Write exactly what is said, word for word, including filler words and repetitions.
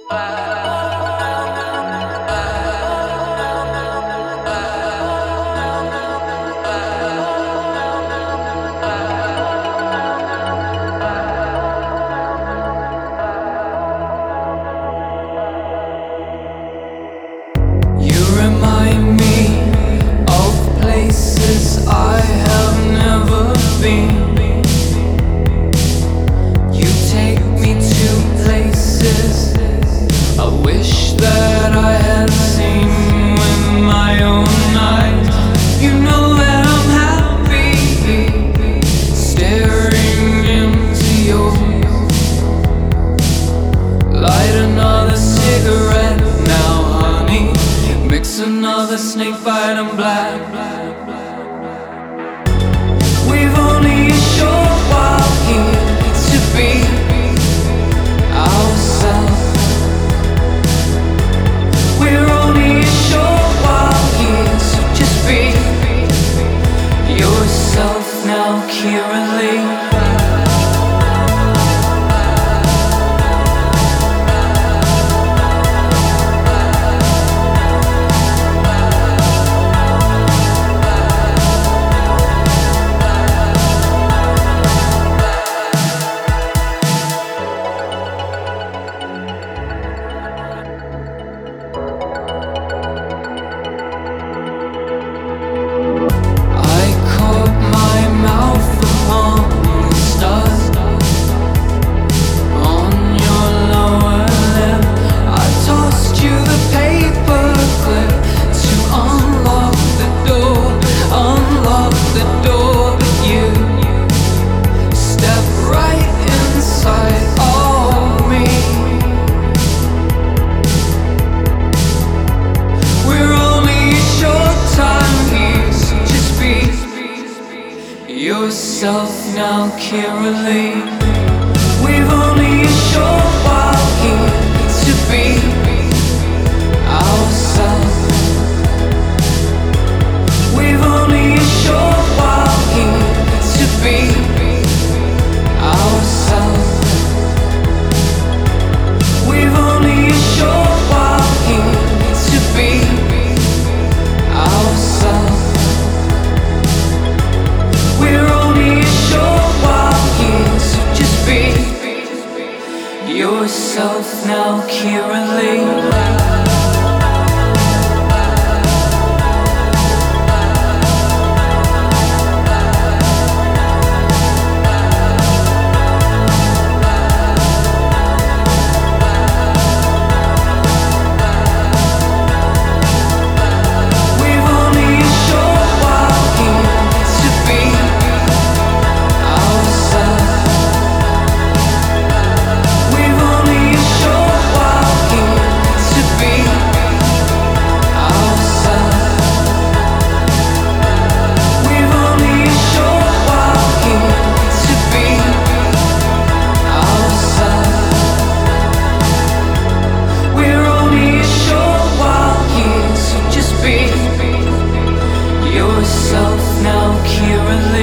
Another snake bite and black. We've only a short while here to be ourselves. We're only a short while here, so just be yourself now, Kira Lee. Yourself now, Kira Lee. We've only a short while here to be ourselves. We've only a short while here to be ourselves. We've only a short while here to be ourselves. We're only a short while here, so just be yourself now, Kira Lee. Yourself now, Kira Lee.